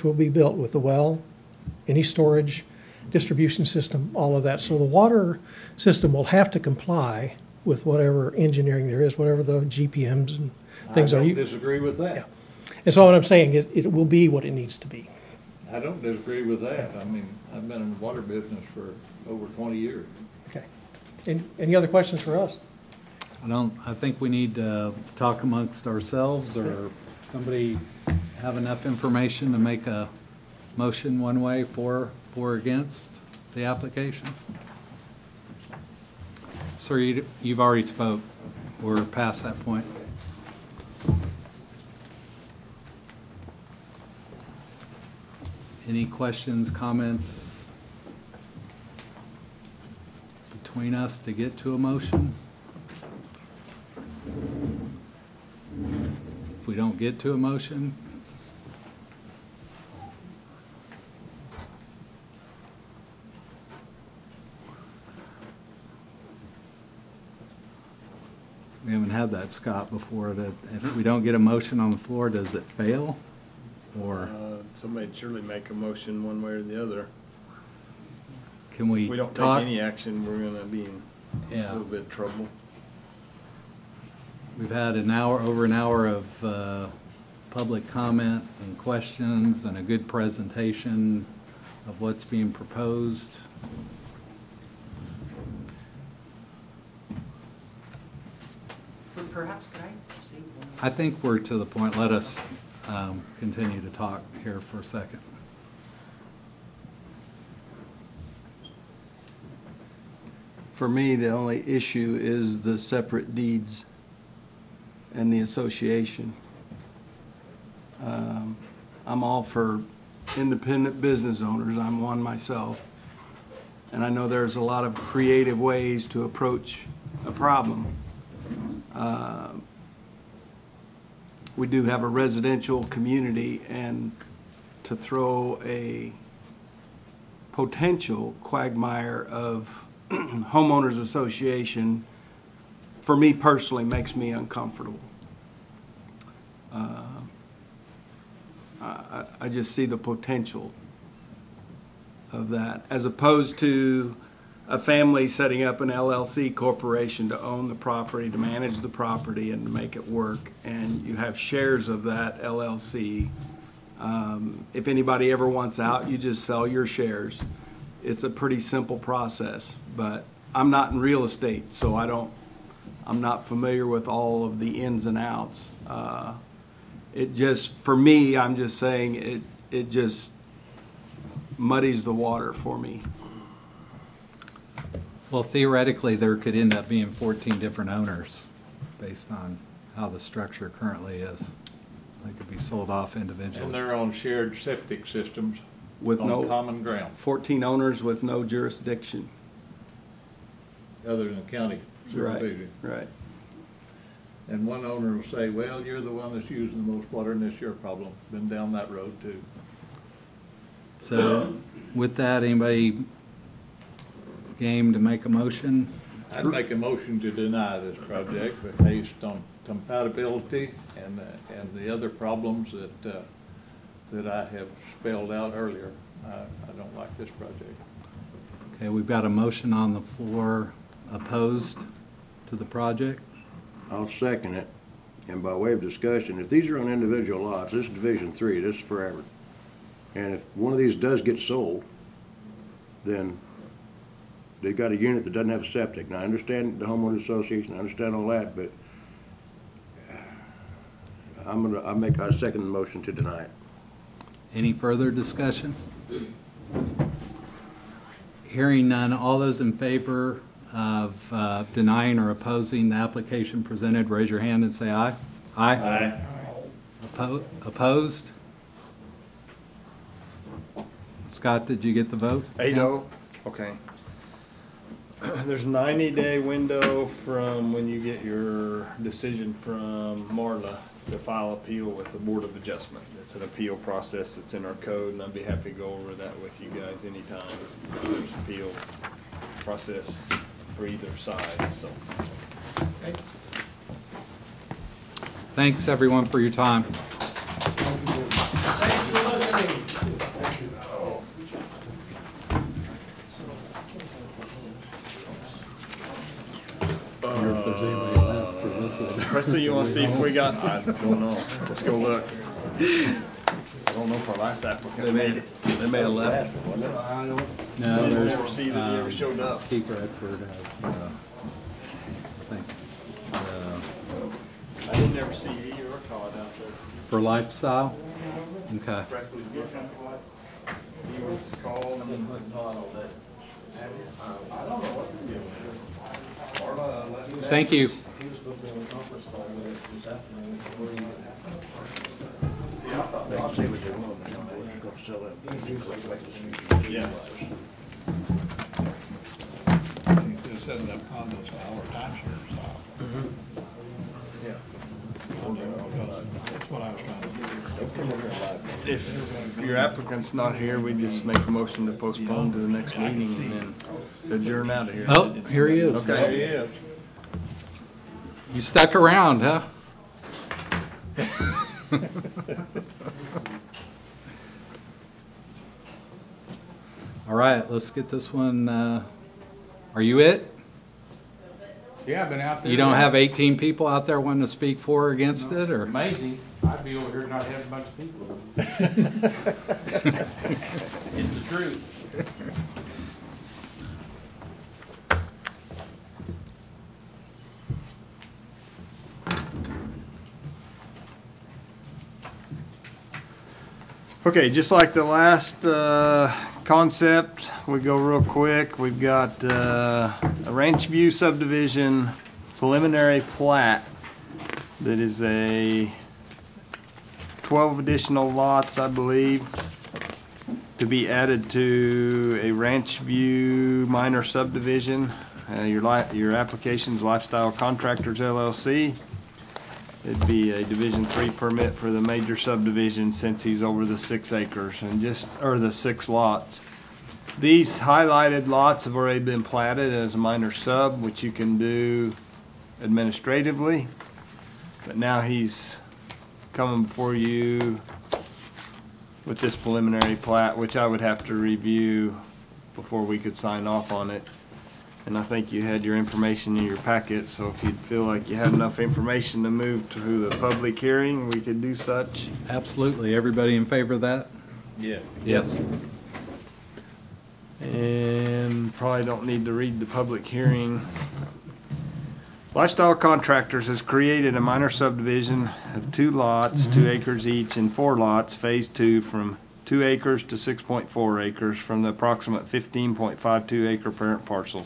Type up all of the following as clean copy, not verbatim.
will be built with the well, any storage, distribution system, all of that. So the water system will have to comply with whatever engineering there is, whatever the GPMs and things I are. don't disagree with that. Yeah. And so what I'm saying is it will be what it needs to be. I don't disagree with that. I mean, I've been in the water business for over 20 years. Okay. Any other questions for us? I think we need to talk amongst ourselves, or somebody have enough information to make a motion one way for or against the application. Sir, you've already spoke. We're past that point. Any questions, comments between us to get to a motion? If we don't get to a motion, we haven't had that, Scott, before. That if we don't get a motion on the floor, does it fail? Or somebody'd surely make a motion one way or the other. can we If we don't take talk? any action, we're gonna be in a little bit of trouble. We've had over an hour of public comment and questions and a good presentation of what's being proposed. Perhaps could I say one? I think we're to the point. Let us continue to talk here for a second. For me, the only issue is the separate deeds and the association. I'm all for independent business owners. I'm one myself. And I know there's a lot of creative ways to approach a problem. We do have a residential community, and to throw a potential quagmire of homeowners association, for me personally, makes me uncomfortable. I just see the potential of that, as opposed to a family setting up an LLC corporation to own the property, to manage the property, and to make it work. And you have shares of that LLC. If anybody ever wants out, you just sell your shares. It's a pretty simple process, but I'm not in real estate, so I'm not familiar with all of the ins and outs. It just, for me, I'm just saying it just muddies the water for me. Well, theoretically, there could end up being 14 different owners based on how the structure currently is. They could be sold off individually. And they're on shared septic systems With on no common ground, 14 owners with no jurisdiction. other than county supervision. Right. And one owner will say, well, you're the one that's using the most water and it's your problem. Been down that road too. So with that, anybody game to make a motion? I'd make a motion to deny this project, but based on compatibility and the other problems that I have spelled out earlier, I don't like this project. Okay, we've got a motion on the floor opposed to the project. I'll second it. And by way of discussion, if these are on individual lots, this is Division 3, this is forever. And if one of these does get sold, then they've got a unit that doesn't have a septic. Now, I understand the homeowners association, I understand all that, but I second the motion to deny it. Any further discussion? Hearing none, all those in favor of denying or opposing the application presented, raise your hand and say aye. Aye. Aye. Opposed? Scott, did you get the vote? 8-0, okay. There's a 90-day window from when you get your decision from Marla to file appeal with the Board of Adjustment. It's an appeal process that's in our code, and I'd be happy to go over that with you guys anytime. There's an appeal process for either side, so. Thanks, everyone, for your time. Thanks for listening. Presley, you wanna see if we got, I don't know, let's go look. I don't know if our last applicant made it. They made a left. No, Didn't there's, ever see that he ever showed up. Keith Redford has, I think, I didn't ever see he or Todd out there. for lifestyle? Okay. Presley's looking. He was called and. I don't know what the deal is. Marla let me. Thank you. He was supposed to be on a conference call with us this afternoon before he. See, I thought They that can say what they want, they're gonna sell it. Yes. Instead of setting up condos style or timeshare style. That's what I was trying to do. If your applicant's not here, we just make a motion to postpone to the next meeting and then adjourn out of here. Oh, here he is. Okay. There he is. You stuck around, huh? All right, let's get this one. Are you it? Yeah, I've been out there. You don't have 18 people out there wanting to speak for or against it, or? Amazing. I'd be over here not having a bunch of people. It's the truth. Okay, just like the last concept, we go real quick. We've got a Ranch View subdivision preliminary plat that is a 12 additional lots, I believe, to be added to a Ranch View minor subdivision. Your application's Lifestyle Contractors LLC. It'd be a Division 3 permit for the major subdivision since he's over the 6 acres and the 6 lots. These highlighted lots have already been platted as a minor sub, which you can do administratively. But now he's coming before you with this preliminary plat, which I would have to review before we could sign off on it. And I think you had your information in your packet, so if you'd feel like you had enough information to move to the public hearing, we could do such. Absolutely. Everybody in favor of that? Yeah. Yes. And probably don't need to read the public hearing. Lifestyle Contractors has created a minor subdivision of 2 lots, 2 acres each, and 4 lots, phase 2, from 2 acres to 6.4 acres from the approximate 15.52 acre parent parcel.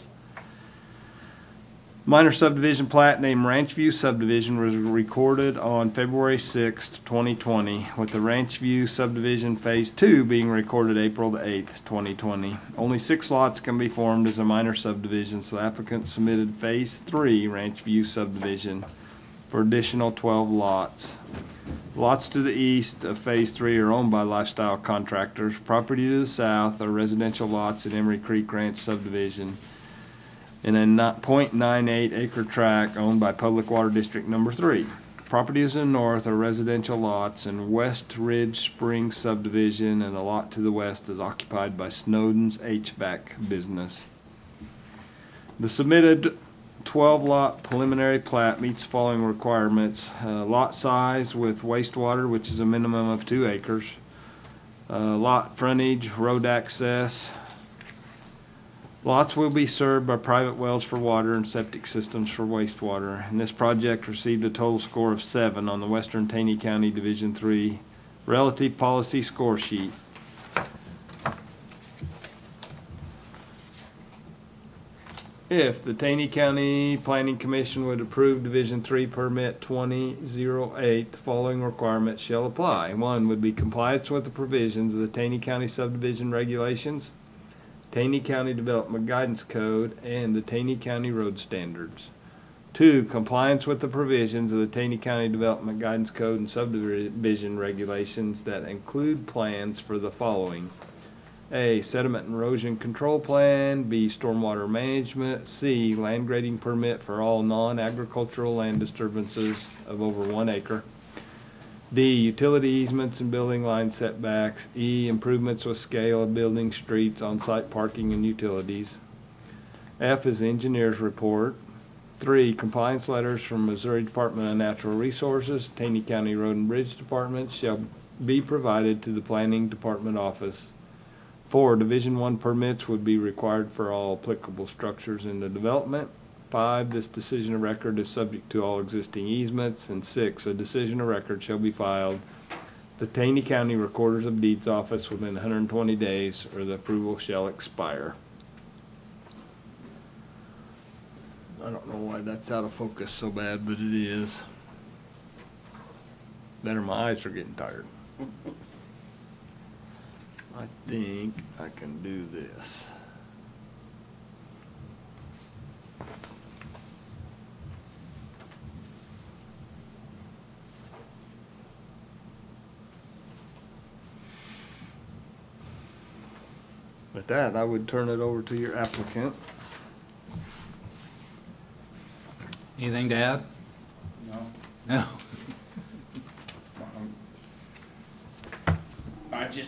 Minor subdivision plat named Ranch View subdivision was recorded on February 6th, 2020, with the Ranch View subdivision phase 2 being recorded April the 8th, 2020. Only 6 lots can be formed as a minor subdivision, so the applicant submitted phase 3 Ranch View subdivision for additional 12 lots. Lots to the east of phase 3 are owned by Lifestyle Contractors. Property to the south are residential lots in Emery Creek Ranch subdivision in a 0.98 acre tract owned by Public Water District Number 3. Properties to the north are residential lots in West Ridge Springs subdivision, and a lot to the west is occupied by Snowden's HVAC business. The submitted 12-lot preliminary plat meets the following requirements. Lot size with wastewater, which is a minimum of 2 acres. Lot frontage, road access. Lots will be served by private wells for water and septic systems for wastewater. And this project received a total score of 7 on the Western Taney County Division 3 Relative Policy Score Sheet. If the Taney County Planning Commission would approve Division 3 Permit 2008, the following requirements shall apply. 1 would be compliance with the provisions of the Taney County Subdivision Regulations, Taney County Development Guidance Code, and the Taney County Road Standards. 2, compliance with the provisions of the Taney County Development Guidance Code and subdivision regulations that include plans for the following. A, sediment and erosion control plan. B, stormwater management. C, land grading permit for all non-agricultural land disturbances of over 1 acre. D, utility easements and building line setbacks. E, improvements with scale of buildings, streets, on-site parking, and utilities. F is engineer's report. 3, compliance letters from Missouri Department of Natural Resources, Taney County Road and Bridge Department shall be provided to the Planning Department office. 4, Division 1 permits would be required for all applicable structures in the development. 5, this decision of record is subject to all existing easements. And 6, a decision of record shall be filed the Taney County Recorders of Deeds office within 120 days, or the approval shall expire. I don't know why that's out of focus so bad, but it is. Better, my eyes are getting tired. I think I can do this. With that, I would turn it over to your applicant. Anything to add? No. No. I just,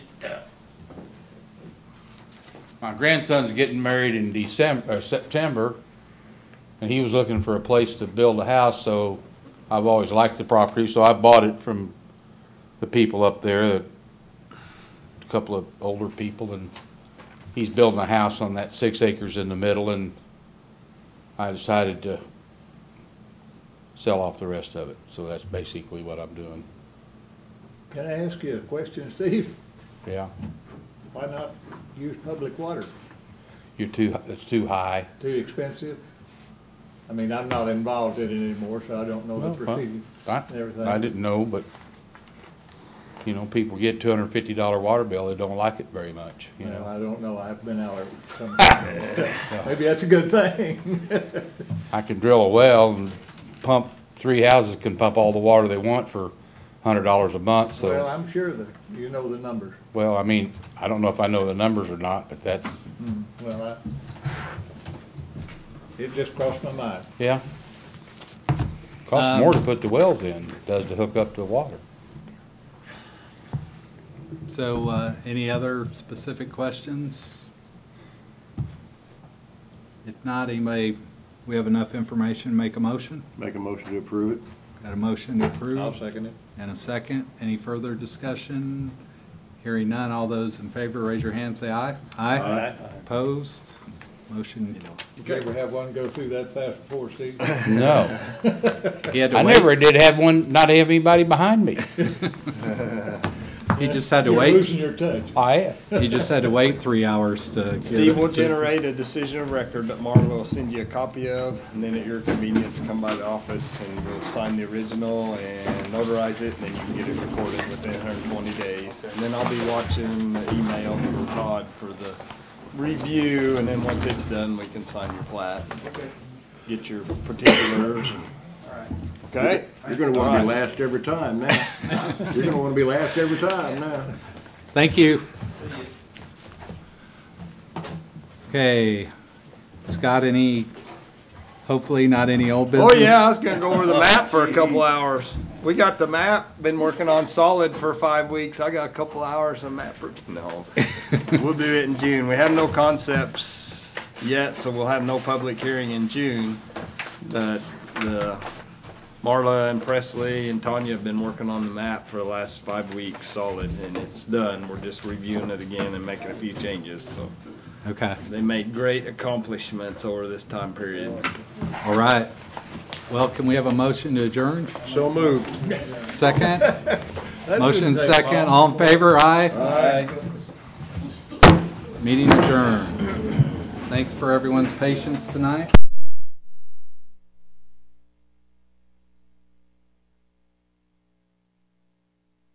my grandson's getting married in September, and he was looking for a place to build a house, so I've always liked the property, so I bought it from the people up there, a couple of older people, and he's building a house on that 6 acres in the middle, and I decided to sell off the rest of it. So that's basically what I'm doing. Can I ask you a question, Steve? Yeah. Why not use public water? It's too high. Too expensive? I mean, I'm not involved in it anymore, so I don't know the procedure and everything. I didn't know, but you know, people get $250 water bill. They don't like it very much. You Well, know. I don't know. I've been out there. Maybe that's a good thing. I can drill a well and pump 3 houses can pump all the water they want for $100 a month. So Well, I'm sure that you know the numbers. well, I mean, I don't know if I know the numbers or not, but that's Well, it just crossed my mind. yeah. Costs more to put the wells in than it does to hook up the water. So, any other specific questions? If not, anybody, we have enough information to make a motion? Make a motion to approve it. Got a motion to approve? I'll second it. And a second. Any further discussion? Hearing none, all those in favor, raise your hand, say aye. Aye. Opposed? Motion, Did you ever have one go through that fast before, Steve? No, he had to I wait. never did have one. Not have anybody behind me. He just had to You're wait. losing your touch. I asked. He just had to wait 3 hours to get Steve will it. generate a decision of record that Marla will send you a copy of, and then at your convenience, come by the office and we'll sign the original and notarize it, and then you can get it recorded within 120 days. And then I'll be watching the email from Todd for the review, and then once it's done, we can sign your plat. Get your particulars. Okay? You're gonna wanna be last every time now. You're gonna wanna be last every time now. Thank you. Okay. Scott, hopefully not any old business? Oh, yeah, I was gonna go over the map for a couple hours. We got the map, been working on solid for 5 weeks. I got a couple hours of map. No, we'll do it in June. We have no concepts yet, so we'll have no public hearing in June. But Marla and Presley and Tanya have been working on the map for the last 5 weeks solid, and it's done. We're just reviewing it again and making a few changes, so. Okay. They made great accomplishments over this time period. All right. Well, can we have a motion to adjourn? So moved. Second? Motion didn't take second. long. All in favor? Aye. Aye. Meeting adjourned. Thanks for everyone's patience tonight.